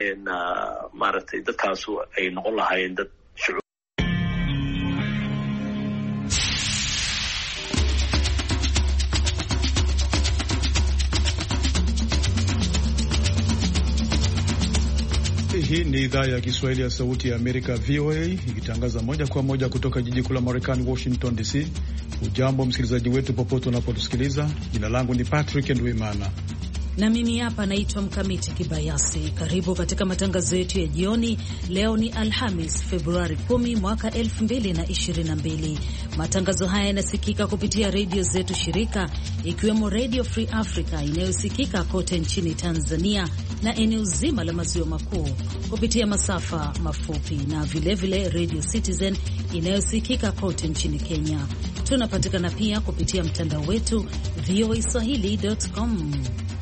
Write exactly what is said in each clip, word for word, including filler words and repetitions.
na maaragtay dadkaasu ay noqon lahaayeen dad shucuub. Hii ni idhaa ya Kiswahili ya Sauti ya Amerika, V O A, ikitangaza moja kwa moja kutoka jiji kuu la Marekani, Washington D C. Ujambo msikilizaji wetu popote unapotusikiliza. Jina langu ni Patrick Ndwimana na mimi hapa naitwa Mkamiti Kibayasi. Karibu katika matangazo yetu ya jioni. Leo ni Alhamis, Februari kumi mwaka elfu mbili na ishirini na mbili. Matangazo haya yanasikika kupitia redio zetu shirika, ikiwemo Radio Free Africa inayosikika kote nchini Tanzania na eneo zima la maziwa makuu kupitia masafa mafupi, na vilevile Radio Citizen inayosikika kote nchini Kenya. Tunapatikana pia kupitia mtandao wetu v o a swahili dot com.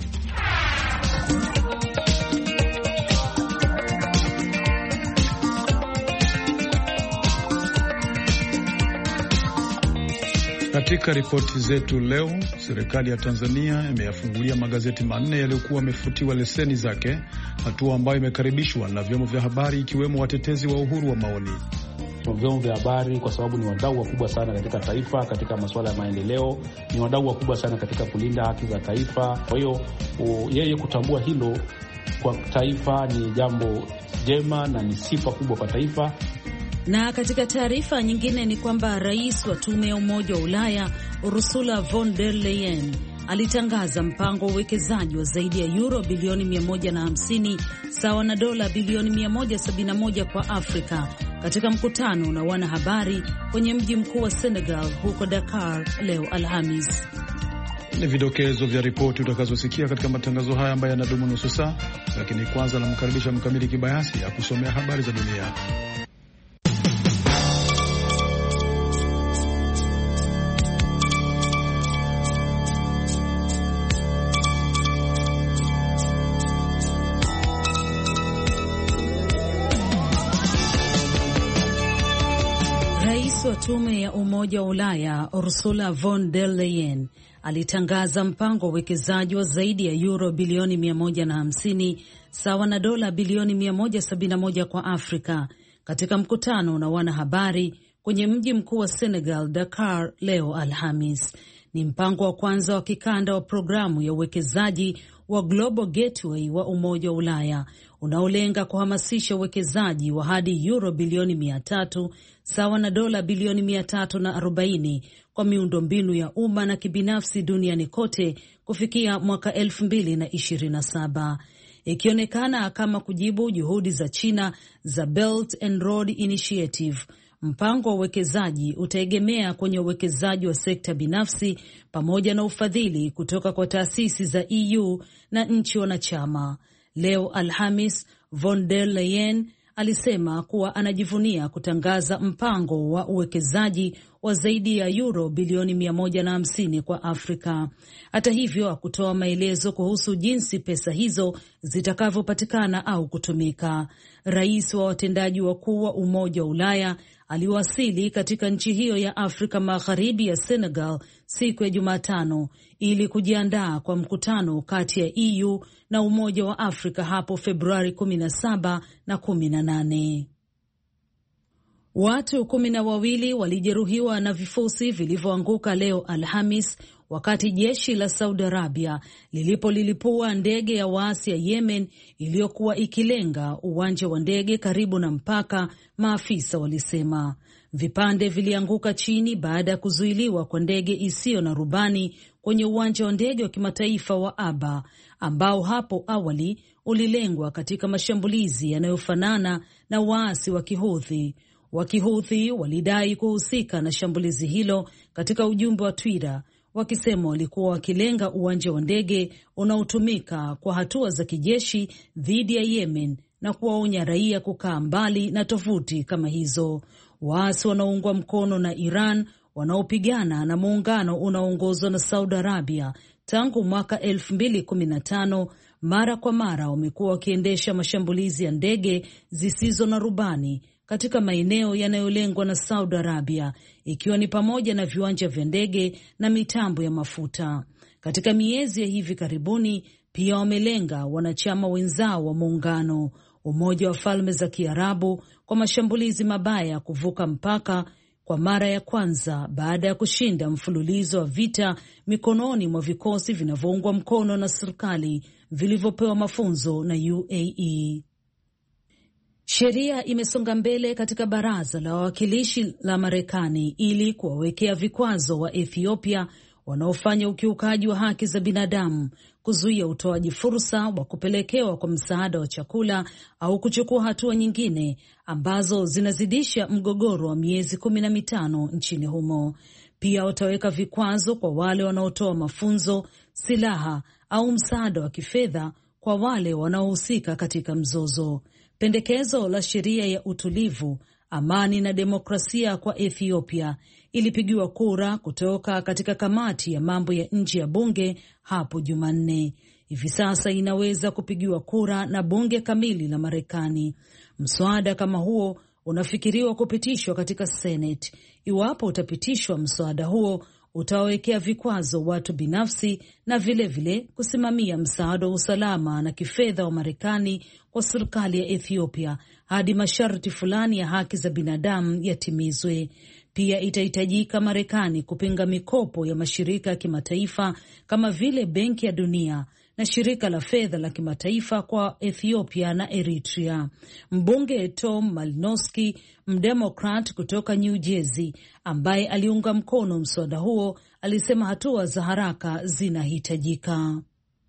Katika ripoti zetu leo, serikali ya Tanzania imeyafungulia magazeti manne yaliyokuwa yamefutiwa leseni zake, hatua ambayo imekaribishwa na vyombo vya habari ikiwemo watetezi wa uhuru wa maoni. Vyombo vya habari kwa sababu ni wadau wakubwa sana katika taifa, katika masuala ya maendeleo, ni wadau wakubwa sana katika kulinda haki za taifa. Kwa hiyo yeye kutambua hilo kwa taifa ni jambo jema na ni sifa kubwa kwa taifa. Na katika taarifa nyingine ni kwamba rais wa tume ya Umoja wa Ulaya Ursula von der Leyen alitangaza mpango wa uwekezaji wa zaidi ya euro bilioni mia moja na hamsini sawa na dola bilioni mia moja sabini na moja kwa Afrika katika mkutano na wanahabari kwenye mji mkuu wa Senegal huko Dakar leo Alhamis. Ni vidokezo vya ripoti utakazosikia katika matangazo haya ambayo yanadumu nusu saa, lakini kwanza namkaribisha Mkamili Kibayasi ya kusomea habari za dunia. Rais wa tume ya Umoja wa Ulaya Ursula von der Leyen alitangaza mpango wa uwekezaji wa zaidi ya euro bilioni mia moja na hamsini sawa na dola bilioni mia moja sabini na moja kwa Afrika katika mkutano na wanahabari kwenye mji mkuu wa Senegal, Dakar leo Alhamis. Ni mpango wa kwanza wa kikanda wa programu ya uwekezaji wa Global Gateway wa Umoja wa Ulaya unaolenga kuhamasisha uwekezaji wa hadi euro bilioni mia tatu sawa na dola bilioni mia tatu na arobaini kwa miundo mbinu ya umma na kibinafsi duniani kote kufikia mwaka elfu mbili na ishirini na saba. Ikionekana kama kujibu juhudi za China za Belt and Road Initiative, mpango wa uwekezaji utaegemea kwenye uwekezaji wa sekta binafsi pamoja na ufadhili kutoka kwa taasisi za E U na nchi wanachama. Leo Alhamis, von der Leyen alisema kuwa anajivunia kutangaza mpango wa uwekezaji wa zaidi ya euro bilioni mia moja na hamsini kwa Afrika. Hata hivyo, hakutoa maelezo kuhusu jinsi pesa hizo zitakavyopatikana au kutumika. Rais wa watendaji wakuu wa Umoja wa Ulaya aliwasili katika nchi hiyo ya Afrika Magharibi ya Senegal siku ya Jumatano ili kujiandaa kwa mkutano kati ya E U na Umoja wa Afrika hapo Februari kumi na saba na kumi na nane. Watu kumi na wawili walijeruhiwa na vifusi vilivyoanguka leo Alhamis wakati jeshi la Saudi Arabia lilipolilipua ndege ya waasi ya Yemen iliyokuwa ikilenga uwanja wa ndege karibu na mpaka, maafisa walisema. Vipande vilianguka chini baada ya kuzuiliwa kwa ndege isiyo na rubani kwenye uwanja wa ndege wa kimataifa wa Aba, ambao hapo awali ulilengwa katika mashambulizi yanayofanana na waasi wa Kihuthi. Wakihuthi walidai kuhusika na shambulizi hilo katika ujumbe wa Twitter, wakisema walikuwa wakilenga uwanja wa ndege unaotumika kwa hatua za kijeshi dhidi ya Yemen na kuwaonya raia kukaa mbali na tovuti kama hizo. Waasi wanaoungwa mkono na Iran wanaopigana na muungano unaoongozwa na Saudi Arabia tangu mwaka elfu mbili kumi na tano mara kwa mara wamekuwa wakiendesha mashambulizi ya ndege zisizo na rubani katika maeneo yanayolengwa na Saudi Arabia, ikiwa ni pamoja na viwanja vya ndege na mitambo ya mafuta. Katika miezi ya hivi karibuni pia wamelenga wanachama wenzao wa muungano. Umoja wa Falme za Kiarabu kwa mashambulizi mabaya ya kuvuka mpaka kwa mara ya kwanza baada ya kushinda mfululizo wa vita mikononi mwa vikosi vinavyoungwa mkono na serikali vilivyopewa mafunzo na U A E. Sheria imesonga mbele katika baraza la wawakilishi la Marekani ili kuwawekea vikwazo wa Ethiopia wanaofanya ukiukaji wa haki za binadamu, kuzuia utoaji fursa wa kupelekewa kwa msaada wa chakula au kuchukua hatua nyingine ambazo zinazidisha mgogoro wa miezi kumi na mitano nchini humo. Pia wataweka vikwazo kwa wale wanaotoa mafunzo, silaha au msaada wa kifedha kwa wale wanaohusika katika mzozo. Pendekezo la sheria ya utulivu, amani na demokrasia kwa Ethiopia ilipigiwa kura kutoka katika kamati ya mambo ya nje ya bunge hapo Jumanne. Hivi sasa inaweza kupigiwa kura na bunge kamili la Marekani. Mswada kama huo unafikiriwa kupitishwa katika Senate. Iwapo utapitishwa, mswada huo utawawekea vikwazo watu binafsi na vilevile vile kusimamia msaada wa usalama na kifedha wa Marekani kwa serikali ya Ethiopia hadi masharti fulani ya haki za binadamu yatimizwe. Pia itahitajika Marekani kupinga mikopo ya mashirika ya kimataifa kama vile Benki ya Dunia na shirika la fedha la kimataifa kwa Ethiopia na Eritrea. Mbunge Tom Malinowski, mdemokrat kutoka New Jersey, ambaye aliunga mkono mswada huo, alisema hatua za haraka zinahitajika.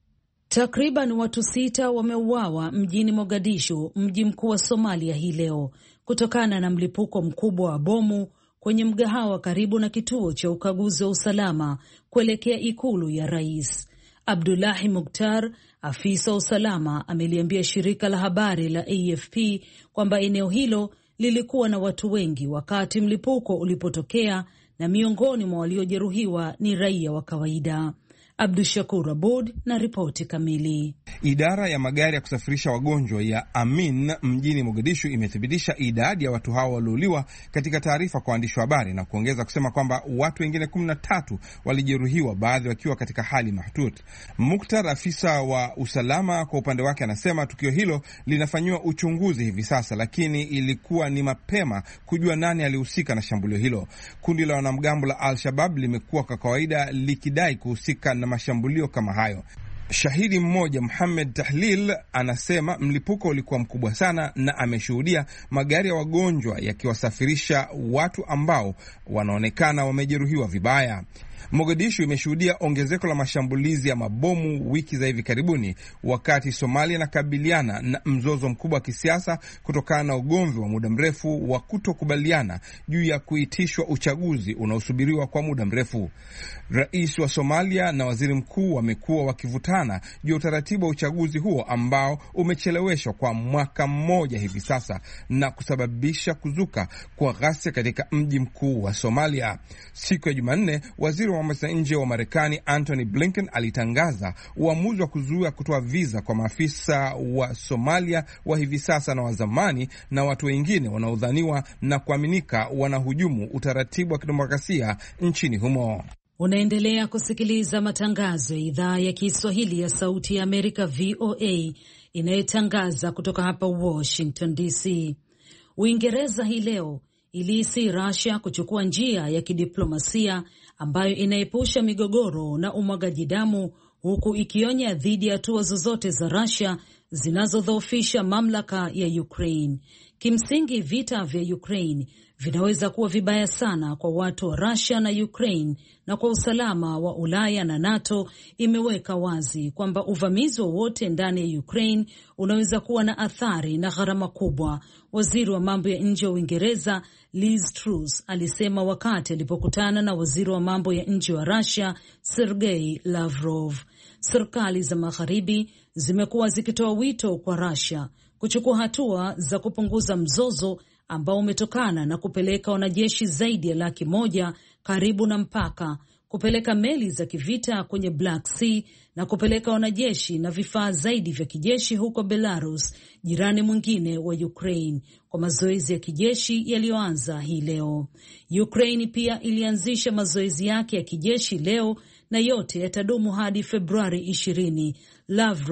Takriban watu sita wameuawa mjini Mogadishu, mji mkuu wa Somalia, hii leo kutokana na mlipuko mkubwa wa bomu kwenye mgahawa karibu na kituo cha ukaguzi wa usalama kuelekea ikulu ya rais. Abdullahi Mukhtar, afisa wa usalama, ameliambia shirika la habari la A F P kwamba eneo hilo lilikuwa na watu wengi wakati mlipuko ulipotokea na miongoni mwa waliojeruhiwa ni raia wa kawaida. Abdushakur Abud na ripoti kamili. Idara ya magari ya kusafirisha wagonjwa ya Amin mjini Mogadishu imethibitisha idadi ya watu hao waliouliwa katika taarifa kwa waandishi wa habari na kuongeza kusema kwamba watu wengine kumi na tatu walijeruhiwa, baadhi wakiwa katika hali mahututi. Mukhtar, afisa wa usalama, kwa upande wake anasema tukio hilo linafanyiwa uchunguzi hivi sasa, lakini ilikuwa ni mapema kujua nani alihusika na shambulio hilo. Kundi la wanamgambo la Al-Shabaab limekuwa kwa kawaida likidai kuhusika na mashambulio kama hayo. Shahidi mmoja, Muhammad Tahlil, anasema mlipuko ulikuwa mkubwa sana na ameshuhudia magari ya wagonjwa yakiwasafirisha watu ambao wanaonekana wamejeruhiwa vibaya. Mogadishu imeshuhudia ongezeko la mashambulizi ya mabomu wiki za hivi karibuni, wakati Somalia inakabiliana na mzozo mkubwa wa kisiasa kutokana na ugomvi wa muda mrefu wa kutokubaliana juu ya kuitishwa uchaguzi unaosubiriwa kwa muda mrefu. Rais wa Somalia na waziri mkuu wamekuwa wakivutana juu ya utaratibu wa uchaguzi huo ambao umecheleweshwa kwa mwaka mmoja hivi sasa na kusababisha kuzuka kwa ghasia katika mji mkuu wa Somalia. Siku ya Jumanne, waziri wa mambo ya nje wa Marekani Antony Blinken alitangaza uamuzi wa kuzuia kutoa visa kwa maafisa wa Somalia wa hivi sasa na wa zamani na watu wengine wanaodhaniwa na kuaminika wanahujumu utaratibu wa kidemokrasia nchini humo. Unaendelea kusikiliza matangazo ya idhaa ya Kiswahili ya Sauti ya Amerika V O A inayotangaza kutoka hapa Washington D C. Uingereza hii leo iliisi Russia kuchukua njia ya kidiplomasia ambayo inaepusha migogoro na umwagaji damu, huku ikionya dhidi ya hatua zozote za Russia zinazodhoofisha mamlaka ya Ukraine. Kimsingi, vita vya Ukraine vinaweza kuwa vibaya sana kwa watu wa Russia na Ukraine na kwa usalama wa Ulaya, na NATO imeweka wazi kwamba uvamizi wowote ndani ya Ukraine unaweza kuwa na athari na gharama kubwa. Waziri wa mambo ya nje wa Uingereza Liz Truss alisema wakati alipokutana na waziri wa mambo ya nje wa Russia Sergei Lavrov. Serikali za magharibi zimekuwa zikitoa wito kwa Russia kuchukua hatua za kupunguza mzozo ambao umetokana na kupeleka wanajeshi zaidi ya laki moja karibu na mpaka, kupeleka meli za kivita kwenye Black Sea na kupeleka wanajeshi na vifaa zaidi vya kijeshi huko Belarus, jirani mwingine wa Ukraine, kwa mazoezi ya kijeshi yaliyoanza hii leo. Ukraine pia ilianzisha mazoezi yake ya kijeshi leo na yote yatadumu hadi Februari ishirini. Lavrov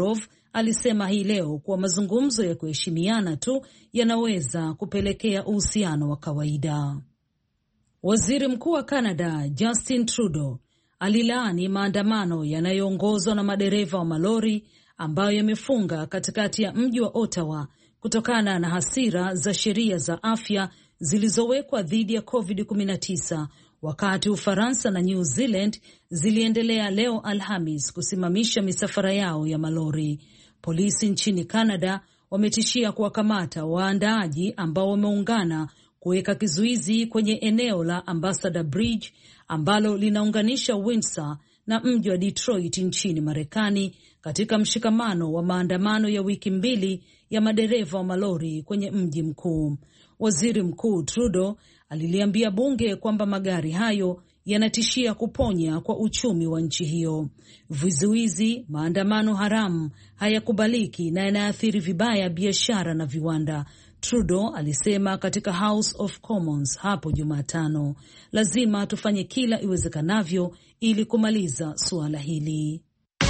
alisema hii leo kuwa mazungumzo ya kuheshimiana tu yanaweza kupelekea uhusiano wa kawaida. Waziri Mkuu wa Canada Justin Trudeau alilaani maandamano yanayoongozwa na madereva wa malori ambayo yamefunga katikati ya mji wa Ottawa kutokana na hasira za sheria za afya zilizowekwa dhidi ya covid kumi na tisa, wakati Ufaransa na New Zealand ziliendelea leo Alhamis kusimamisha misafara yao ya malori. Polisi nchini Canada wametishia kuwakamata waandaaji ambao wameungana kuweka kizuizi kwenye eneo la Ambassador Bridge ambalo linaunganisha Windsor na mji wa Detroit nchini Marekani katika mshikamano wa maandamano ya wiki mbili ya madereva wa malori kwenye mji mkuu. Waziri Mkuu Trudeau aliliambia bunge kwamba magari hayo yanatishia kuponya kwa uchumi wa nchi hiyo. Vizuizi, maandamano haramu hayakubaliki na yanaathiri vibaya biashara na viwanda, Trudeau alisema katika House of Commons hapo Jumatano. Lazima tufanye kila iwezekanavyo ili kumaliza suala hili.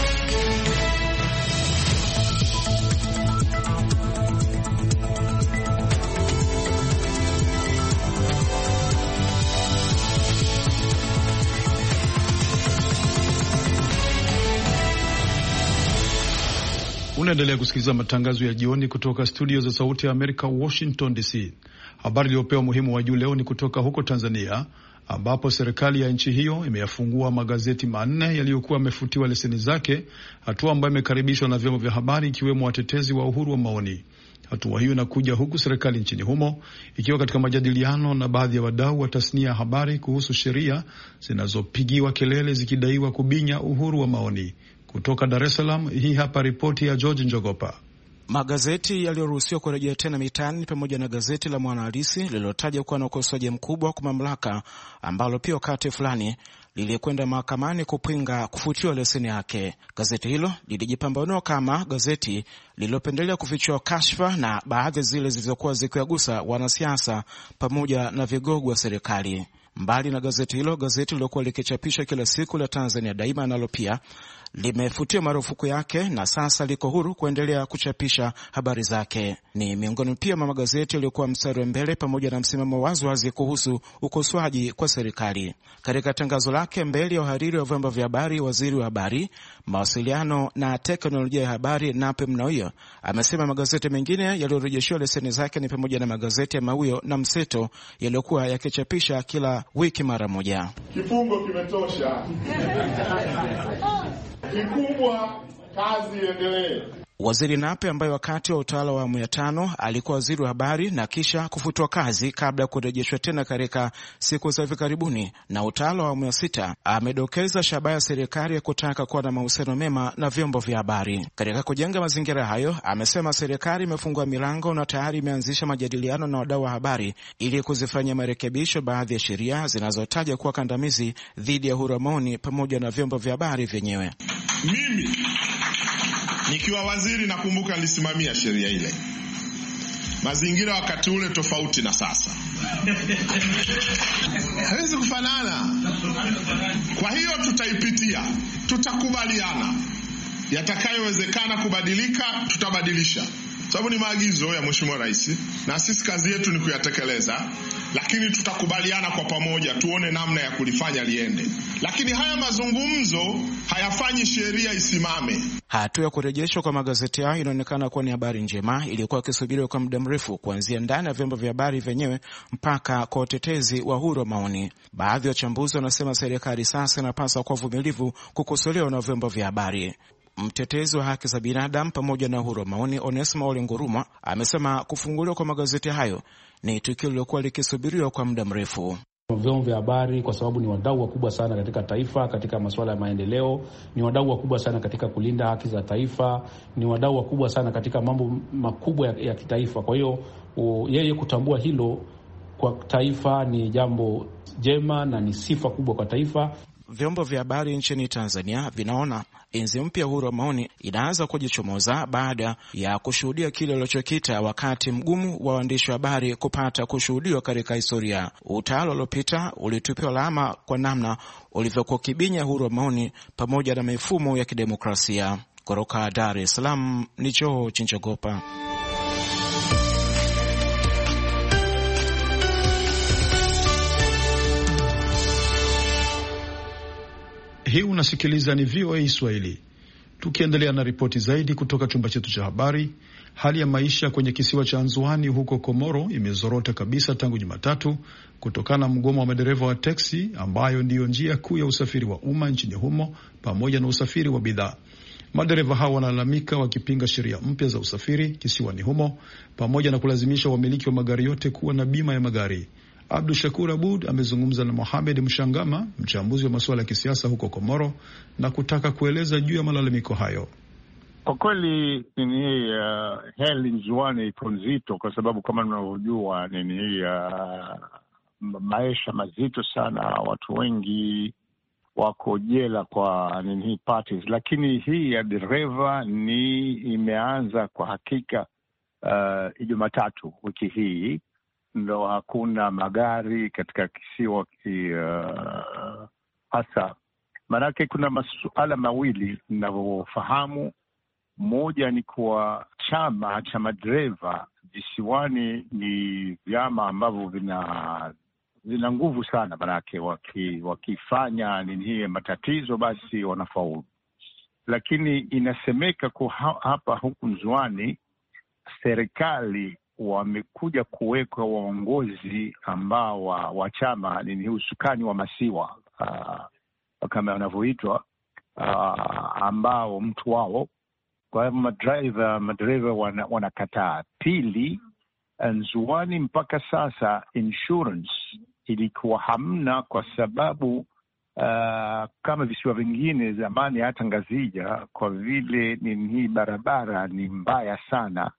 Unaendelea kusikiliza matangazo ya jioni kutoka studio za Sauti ya Amerika, Washington D C. Habari iliyopewa muhimu wa juu leo ni kutoka huko Tanzania, ambapo serikali ya nchi hiyo imeyafungua magazeti manne yaliyokuwa yamefutiwa leseni zake, hatua ambayo imekaribishwa na vyombo vya habari ikiwemo watetezi wa uhuru wa maoni. Hatua hiyo inakuja huku serikali nchini humo ikiwa katika majadiliano na baadhi ya wadau wa tasnia ya habari kuhusu sheria zinazopigiwa kelele zikidaiwa kubinya uhuru wa maoni. Kutoka Dar es Salaam, hii hapa ripoti ya George Njogopa. Magazeti yaliyoruhusiwa kurejea tena mitaani pamoja na gazeti la Mwanahalisi lililotaja kuwa na ukosoaji mkubwa kwa mamlaka, ambalo pia wakati fulani lilikwenda mahakamani kupinga kufutiwa leseni yake. Gazeti hilo lilijipambanua kama gazeti lililopendelea kufichua kashfa na baadhi zile zilizokuwa zikiwagusa wanasiasa pamoja na vigogo wa serikali. Mbali na gazeti hilo, gazeti lilokuwa likichapisha kila siku la Tanzania Daima nalo pia limefutia marufuku yake na sasa liko huru kuendelea kuchapisha habari zake. Ni miongoni pia mwa magazeti yaliyokuwa mstari wa mbele pamoja na msimamo wazi wazi kuhusu ukosoaji kwa serikali. Katika tangazo lake mbele ya uhariri wa vyombo vya habari, waziri wa habari, mawasiliano na teknolojia ya habari Nape Nnauye amesema magazeti mengine yaliyorejeshiwa leseni zake ni pamoja na magazeti ya Mawio na Mseto yaliyokuwa yakichapisha kila wiki mara moja. Kifungo kimetosha. Kikubwa kazi iendelee. Waziri Nape, ambaye wakati wa utawala wa awamu ya tano alikuwa waziri wa habari na kisha kufutwa kazi kabla ya kurejeshwa tena katika siku za hivi karibuni na utawala wa awamu ya sita, amedokeza shabaha ya serikali ya kutaka kuwa na mahusiano mema na vyombo vya habari. Katika kujenga mazingira hayo, amesema serikali imefungua milango na tayari imeanzisha majadiliano na wadau wa habari ili kuzifanyia marekebisho baadhi ya sheria zinazotaja kuwa kandamizi dhidi ya uhuru wa maoni pamoja na vyombo vya habari vyenyewe. Mimi nikiwa waziri nakumbuka nilisimamia sheria ile. Mazingira wakati ule tofauti na sasa. Hawezi kufanana. Kwa hiyo tutaipitia, tutakubaliana. Yatakayowezekana kubadilika, tutabadilisha. Sababu ni maagizo ya Mheshimiwa Rais na sisi kazi yetu ni kuyatekeleza, lakini tutakubaliana kwa pamoja tuone namna ya kulifanya liende. Lakini haya mazungumzo hayafanyi sheria isimame. Hatua ya kurejeshwa kwa magazeti hayo inaonekana kuwa ni habari njema iliyokuwa ikisubiriwa kwa muda mrefu, kuanzia ndani ya vyombo vya habari vyenyewe mpaka kwa utetezi wa uhuru wa maoni. Baadhi ya wachambuzi wanasema serikali sasa inapaswa kuwa vumilivu kukosolewa na vyombo vya habari. Mtetezi wa haki za binadamu pamoja na uhuru wa maoni Onesmo Ole Ngurumwa amesema kufunguliwa kwa magazeti hayo ni tukio lilokuwa likisubiriwa kwa muda mrefu. Vyombo vya habari kwa sababu ni wadau wakubwa sana katika taifa, katika masuala ya maendeleo, ni wadau wakubwa sana katika kulinda haki za taifa, ni wadau wakubwa sana katika mambo makubwa ya, ya kitaifa. Kwa hiyo yeye kutambua hilo kwa taifa ni jambo jema na ni sifa kubwa kwa taifa. Vyombo vya habari nchini Tanzania vinaona enzi mpya uhuru wa maoni inaanza kujichomoza baada ya kushuhudia kile walichokita wakati mgumu wa waandishi wa habari kupata kushuhudiwa katika historia. Utawala uliopita ulitupiwa lawama kwa namna ulivyokuwa kibinya uhuru wa maoni pamoja na mifumo ya kidemokrasia. Kutoka Dar es Salaam ni Joho Chinchogopa. Hii unasikiliza ni V O A Swahili. Tukiendelea na ripoti zaidi kutoka chumba chetu cha habari, hali ya maisha kwenye kisiwa cha Anzuani huko Komoro imezorota kabisa tangu Jumatatu kutokana na mgomo wa madereva wa teksi ambayo ndiyo njia kuu ya usafiri wa umma nchini humo pamoja na usafiri wa bidhaa. Madereva hao wanalalamika wakipinga sheria mpya za usafiri kisiwani humo pamoja na kulazimisha wamiliki wa magari yote kuwa na bima ya magari. Abdu Shakur Abud amezungumza na Mohamed Mshangama, mchambuzi wa masuala ya kisiasa huko Komoro, na kutaka kueleza juu ya malalamiko hayo. Kwa kweli nini hii uh, hali Nzuani iko nzito, kwa sababu kama mnavyojua nini hii uh, maisha mazito sana, watu wengi wako jela kwa nini hii parties, lakini hii ya dereva ni imeanza kwa hakika uh, Jumatatu wiki hii. Ndo hakuna magari katika kisiwa ki, uh, hasa maanake kuna masuala mawili ninavyofahamu. Moja ni kuwa chama cha madereva visiwani ni vyama ambavyo vina vina nguvu sana, maanake waki, wakifanya nini hii matatizo basi wanafaulu. Lakini inasemeka kwa hapa huku Nzuani serikali wamekuja kuwekwa waongozi ambao wa, wa chama ni usukani wa masiwa uh, kama wanavyoitwa uh, ambao mtu wao. Kwa hivyo madriver madereva wana, wanakataa. Pili, Nzuani mpaka sasa insurance ilikuwa hamna, kwa sababu uh, kama visiwa vingine zamani hata Ngazija, kwa vile ni hii barabara ni mbaya sana.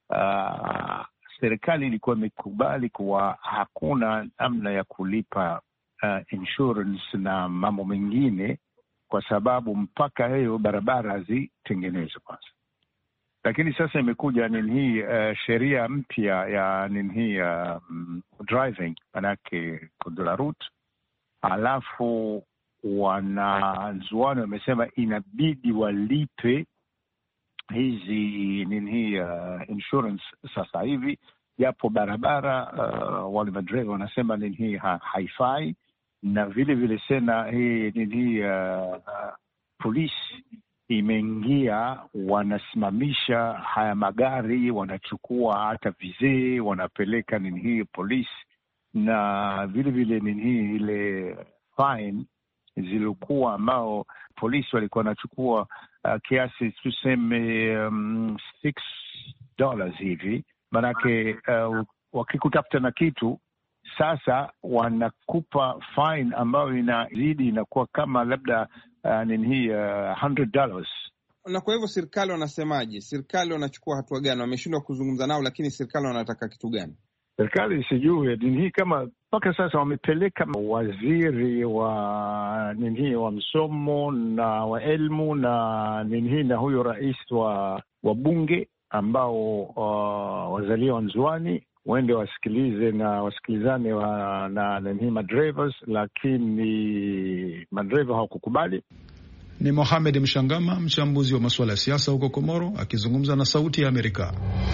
Uh, serikali ilikuwa imekubali kuwa hakuna namna ya kulipa uh, insurance na mambo mengine, kwa sababu mpaka hiyo barabara zitengenezwe kwanza. Lakini sasa imekuja nini hii uh, sheria mpya ya nini hii um, driving, manake control route, alafu wanazuani wamesema inabidi walipe hizi nini hii uh, insurance sasa hivi, japo barabara uh, wale madriver wanasema nini hii ha, haifai. Na vile vile sena hii nini hii uh, uh, polisi imeingia, wanasimamisha haya magari, wanachukua hata vizee, wanapeleka nini hii polisi, na vile vile nini hii ile fine zilikuwa ambao polisi walikuwa wanachukua uh, kiasi tuseme um, six dollars hivi, manake uh, wakikutafuta na kitu sasa wanakupa fine ambayo inazidi, inakuwa kama labda uh, nini hii uh, hundred dollars. Na kwa hivyo serikali wanasemaje? Serikali wanachukua hatua gani? Wameshindwa kuzungumza nao, lakini serikali wanataka kitu gani? Serikali sijui nini hii, kama mpaka sasa wamepeleka waziri wa nini hii wa msomo na wa elimu na nini hii na huyo rais wa wa bunge ambao uh, wazalia wa Nzuani waende wasikilize na wasikilizane wa, na nini hii madrivers, lakini madriver hawakukubali. Ni Mohamed Mshangama, mchambuzi wa masuala ya siasa huko Komoro, akizungumza na Sauti ya Amerika.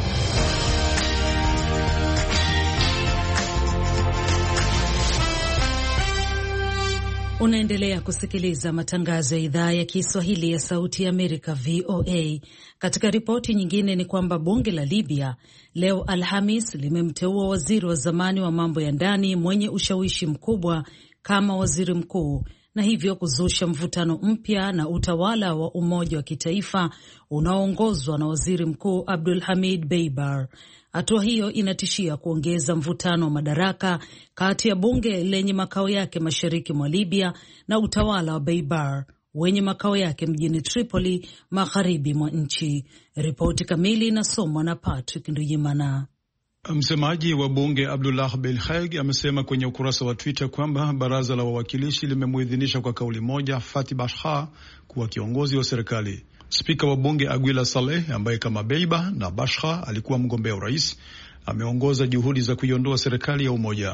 Unaendelea kusikiliza matangazo ya idhaa ya Kiswahili ya Sauti ya Amerika, V O A. Katika ripoti nyingine ni kwamba bunge la Libya leo Alhamis limemteua waziri wa zamani wa mambo ya ndani mwenye ushawishi mkubwa kama waziri mkuu, na hivyo kuzusha mvutano mpya na utawala wa umoja wa kitaifa unaoongozwa na waziri mkuu Abdul Hamid Beibar. Hatua hiyo inatishia kuongeza mvutano wa madaraka kati ya bunge lenye makao yake mashariki mwa Libya na utawala wa Beibar wenye makao yake mjini Tripoli, magharibi mwa nchi. Ripoti kamili inasomwa na Patrick Nduyimana. Msemaji wa bunge Abdullah Belhaig amesema kwenye ukurasa wa Twitter kwamba baraza la wawakilishi limemuidhinisha kwa kauli moja Fathi Bashha kuwa kiongozi wa serikali. Spika wa bunge Aguila Saleh, ambaye kama Beiba na Bashha alikuwa mgombea urais, ameongoza juhudi za kuiondoa serikali ya umoja.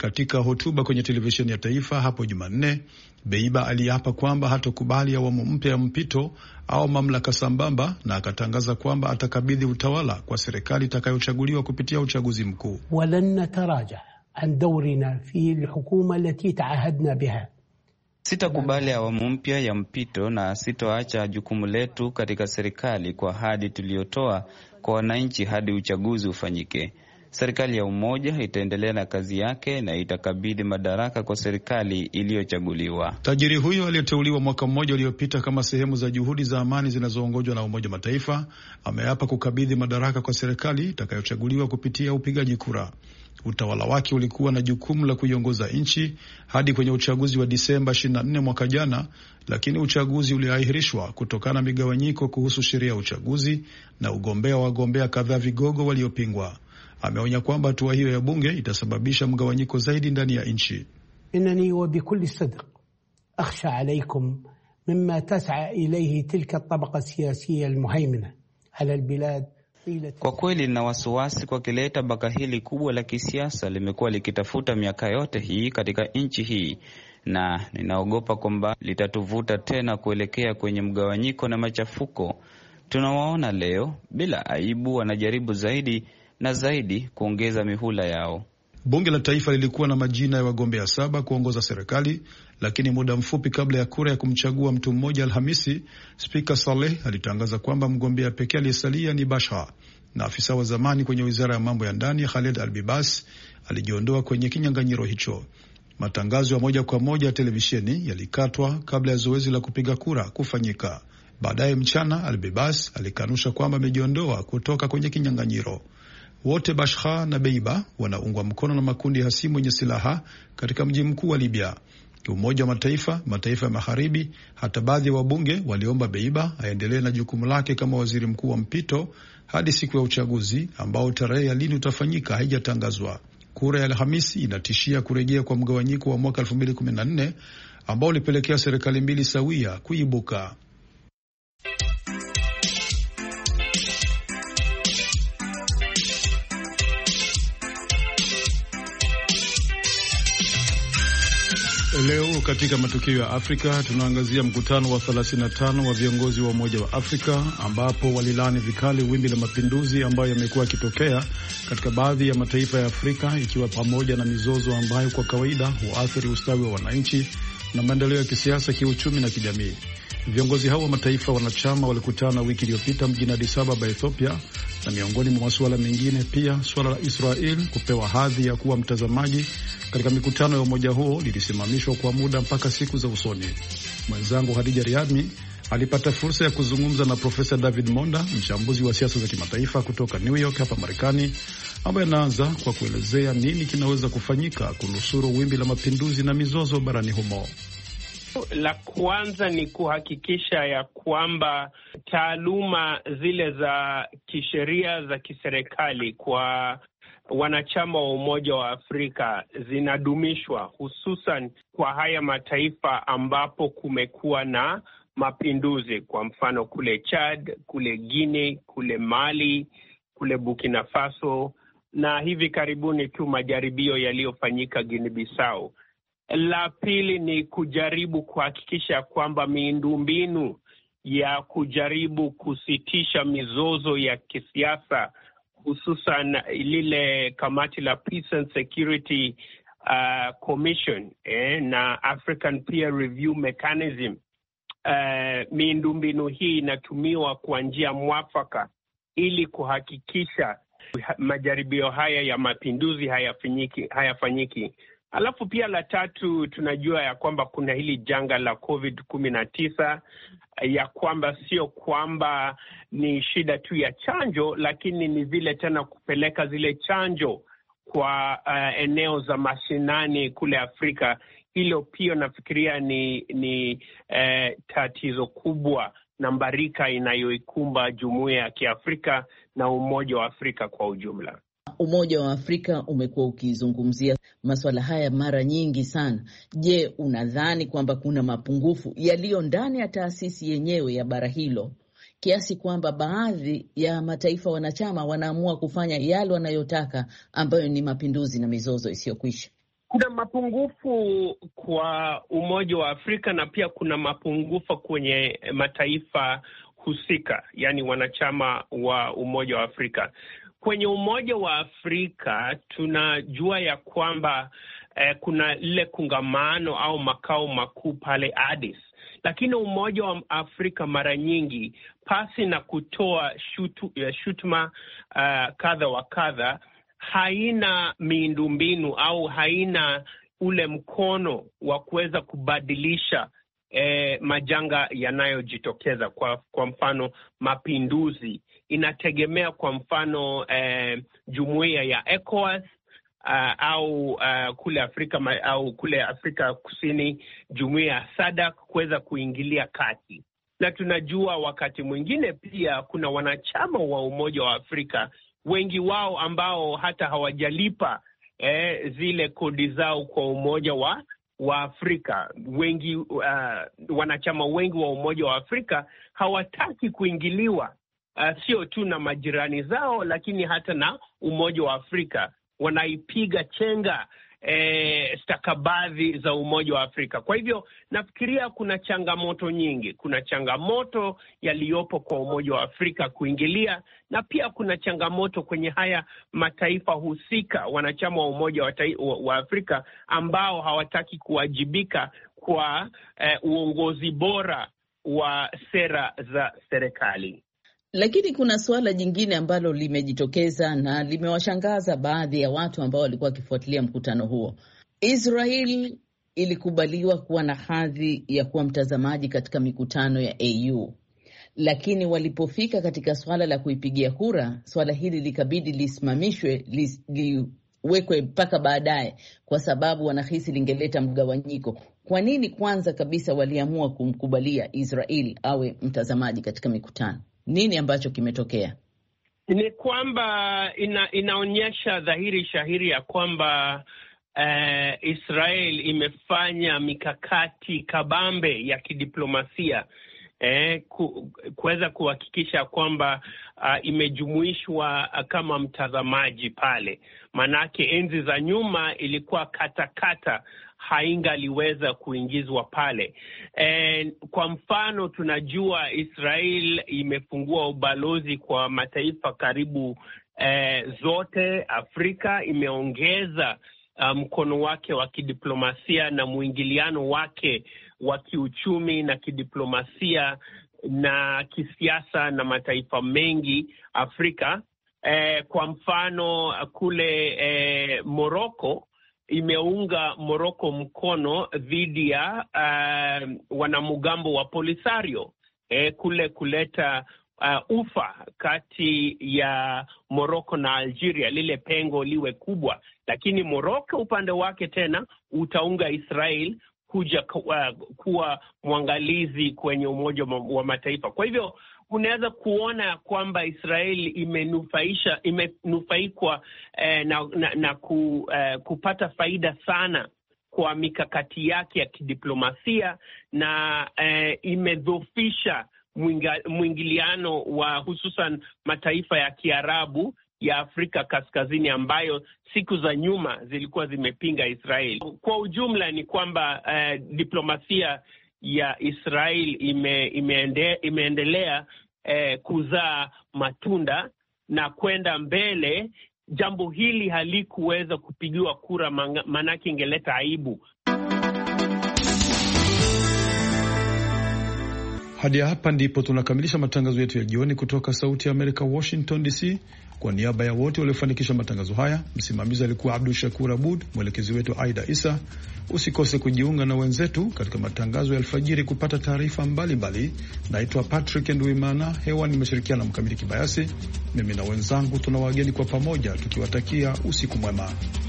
Katika hotuba kwenye televisheni ya taifa hapo Jumanne, Beiba aliapa kwamba hatokubali awamu mpya ya mpito au mamlaka sambamba, na akatangaza kwamba atakabidhi utawala kwa serikali itakayochaguliwa kupitia uchaguzi mkuu. walan nataraja an dawrina fi alhukuma allati taahadna biha. Sitakubali awamu mpya ya mpito na sitoacha jukumu letu katika serikali kwa ahadi tuliyotoa kwa wananchi hadi uchaguzi ufanyike. Serikali ya umoja itaendelea na kazi yake na itakabidhi madaraka kwa serikali iliyochaguliwa. Tajiri huyo aliyeteuliwa mwaka mmoja uliopita kama sehemu za juhudi za amani zinazoongozwa na Umoja Mataifa ameapa kukabidhi madaraka kwa serikali itakayochaguliwa kupitia upigaji kura. Utawala wake ulikuwa na jukumu la kuiongoza nchi hadi kwenye uchaguzi wa Disemba ishirini na nne mwaka jana, lakini uchaguzi uliahirishwa kutokana na migawanyiko kuhusu sheria ya uchaguzi na ugombea wa wagombea kadhaa vigogo waliopingwa. Ameonya kwamba hatua hiyo ya bunge itasababisha mgawanyiko zaidi ndani ya nchi. Inani wa bikulli sadq akhsha alaykum mimma tas'a ilayhi tilka at-tabaqa siyasiyya al-muhaymina ala al-bilad. Kwa kweli na wasiwasi kwa kile tabaka hili kubwa la kisiasa limekuwa likitafuta miaka yote hii katika nchi hii, na ninaogopa kwamba litatuvuta tena kuelekea kwenye mgawanyiko na machafuko. Tunawaona leo bila aibu wanajaribu zaidi na zaidi kuongeza mihula yao. Bunge la taifa lilikuwa na majina ya wagombea saba kuongoza serikali, lakini muda mfupi kabla ya kura ya kumchagua mtu mmoja Alhamisi, Spika Saleh alitangaza kwamba mgombea pekee aliyesalia ni Bashar, na afisa wa zamani kwenye wizara ya mambo ya ndani Khaled Al-Bibas alijiondoa kwenye kinyang'anyiro hicho. Matangazo ya moja kwa moja ya televisheni yalikatwa kabla ya zoezi la kupiga kura kufanyika. Baadaye mchana, Al-Bibas alikanusha kwamba amejiondoa kutoka kwenye kinyang'anyiro. Wote Bashar na Beiba wanaungwa mkono na makundi hasimu yenye silaha katika mji mkuu wa Libya. Umoja wa Mataifa, mataifa ya magharibi, hata baadhi ya wabunge waliomba Beiba aendelee na jukumu lake kama waziri mkuu wa mpito hadi siku ya uchaguzi ambao tarehe ya lini utafanyika haijatangazwa. Kura ya Alhamisi inatishia kurejea kwa mgawanyiko wa mwaka elfu mbili kumi na nne ambao ulipelekea serikali mbili sawia kuibuka. Leo katika matukio ya Afrika tunaangazia mkutano wa thelathini na tano wa viongozi wa Umoja wa Afrika ambapo walilani vikali wimbi la mapinduzi ambayo yamekuwa yakitokea katika baadhi ya mataifa ya Afrika, ikiwa pamoja na mizozo ambayo kwa kawaida huathiri ustawi wa wananchi na maendeleo ya kisiasa, kiuchumi na kijamii. Viongozi hao wa mataifa wanachama walikutana wiki iliyopita mjini Addis Ababa, Ethiopia, na miongoni mwa masuala mengine pia suala la Israel kupewa hadhi ya kuwa mtazamaji katika mikutano ya umoja huo lilisimamishwa kwa muda mpaka siku za usoni. Mwenzangu Hadija Riadmi alipata fursa ya kuzungumza na Profesa David Monda, mchambuzi wa siasa za kimataifa kutoka New York hapa Marekani, ambaye anaanza kwa kuelezea nini kinaweza kufanyika kunusuru wimbi la mapinduzi na mizozo barani humo. La kwanza ni kuhakikisha ya kwamba taaluma zile za kisheria za kiserikali kwa wanachama wa Umoja wa Afrika zinadumishwa, hususan kwa haya mataifa ambapo kumekuwa na mapinduzi, kwa mfano kule Chad, kule Guinea, kule Mali, kule Burkina Faso, na hivi karibuni tu majaribio yaliyofanyika Guinea Bissau. La pili ni kujaribu kuhakikisha kwamba miundombinu ya kujaribu kusitisha mizozo ya kisiasa, hususan lile kamati la Peace and Security uh, Commission eh, na African Peer Review Mechanism, uh, miundombinu hii inatumiwa kwa njia mwafaka ili kuhakikisha majaribio haya ya mapinduzi hayafanyiki hayafanyiki. Alafu pia la tatu, tunajua ya kwamba kuna hili janga la covid kumi na tisa, ya kwamba sio kwamba ni shida tu ya chanjo, lakini ni vile tena kupeleka zile chanjo kwa uh, eneo za mashinani kule Afrika. Hilo pia nafikiria ni ni uh, tatizo kubwa na mbarika inayoikumba jumuiya ya Kiafrika na Umoja wa Afrika kwa ujumla. Umoja wa Afrika umekuwa ukizungumzia masuala haya mara nyingi sana. Je, unadhani kwamba kuna mapungufu yaliyo ndani ya taasisi yenyewe ya bara hilo kiasi kwamba baadhi ya mataifa wanachama wanaamua kufanya yale wanayotaka ambayo ni mapinduzi na mizozo isiyokwisha? Kuna mapungufu kwa Umoja wa Afrika na pia kuna mapungufu kwenye mataifa husika, yani wanachama wa Umoja wa Afrika. Kwenye Umoja wa Afrika tunajua ya kwamba eh, kuna ile kungamano au makao makuu pale Addis. Lakini Umoja wa Afrika mara nyingi pasi na kutoa shutu, shutuma uh, kadha wa kadha, haina miundombinu au haina ule mkono wa kuweza kubadilisha eh, majanga yanayojitokeza. Kwa, kwa mfano mapinduzi, inategemea kwa mfano eh, jumuiya ya ECOWAS Uh, au uh, kule Afrika au kule Afrika Kusini jumuiya ya SADC kuweza kuingilia kati. Na tunajua wakati mwingine pia kuna wanachama wa Umoja wa Afrika, wengi wao ambao hata hawajalipa eh, zile kodi zao kwa Umoja wa wa Afrika. Wengi uh, wanachama wengi wa Umoja wa Afrika hawataki kuingiliwa uh, sio tu na majirani zao, lakini hata na Umoja wa Afrika. Wanaipiga chenga eh, stakabadhi za Umoja wa Afrika. Kwa hivyo nafikiria kuna changamoto nyingi. Kuna changamoto yaliyopo kwa Umoja wa Afrika kuingilia, na pia kuna changamoto kwenye haya mataifa husika, wanachama wa Umoja wa, wa, wa Afrika ambao hawataki kuwajibika kwa eh, uongozi bora wa sera za serikali. Lakini kuna suala jingine ambalo limejitokeza na limewashangaza baadhi ya watu ambao walikuwa wakifuatilia mkutano huo. Israel ilikubaliwa kuwa na hadhi ya kuwa mtazamaji katika mikutano ya A U. Lakini walipofika katika swala la kuipigia kura, swala hili likabidi lisimamishwe, liwekwe mpaka baadaye kwa sababu wanahisi lingeleta mgawanyiko. Kwa nini kwanza kabisa waliamua kumkubalia Israel awe mtazamaji katika mikutano? Nini ambacho kimetokea? Ni kwamba ina, inaonyesha dhahiri shahiri ya kwamba eh, Israel imefanya mikakati kabambe ya kidiplomasia eh, ku, kuweza kuhakikisha kwamba uh, imejumuishwa kama mtazamaji pale. Manake enzi za nyuma ilikuwa katakata, haingaliweza kuingizwa pale. E, kwa mfano tunajua Israel imefungua ubalozi kwa mataifa karibu e, zote Afrika. Imeongeza mkono um, wake wa kidiplomasia na mwingiliano wake wa kiuchumi na kidiplomasia na kisiasa na mataifa mengi Afrika. E, kwa mfano kule e, Morocco imeunga Morocco mkono dhidi ya uh, wanamgambo wa Polisario eh, kule kuleta uh, ufa kati ya Morocco na Algeria, lile pengo liwe kubwa. Lakini Morocco upande wake tena utaunga Israel kuja uh, kuwa mwangalizi kwenye Umoja wa Mataifa. Kwa hivyo unaweza kuona kwamba Israel imenufaisha imenufaikwa eh, na, na, na ku, eh, kupata faida sana kwa mikakati yake ya kidiplomasia, na eh, imedhoofisha mwingiliano wa hususan mataifa ya Kiarabu ya Afrika Kaskazini ambayo siku za nyuma zilikuwa zimepinga Israel. Kwa ujumla ni kwamba eh, diplomasia ya Israel ime, imeende, imeendelea eh, kuzaa matunda na kwenda mbele. Jambo hili halikuweza kupigiwa kura, manake ingeleta aibu. Hadi hapa ndipo tunakamilisha matangazo yetu ya jioni kutoka Sauti ya Amerika, Washington D C. Kwa niaba ya wote waliofanikisha matangazo haya, msimamizi alikuwa Abdul Shakur Abud, mwelekezi wetu Aida Isa. Usikose kujiunga na wenzetu katika matangazo ya alfajiri kupata taarifa mbalimbali. Naitwa Patrick Nduimana, hewa nimeshirikiana na Mkamili Kibayasi. Mimi na wenzangu tuna wageni kwa pamoja tukiwatakia usiku mwema.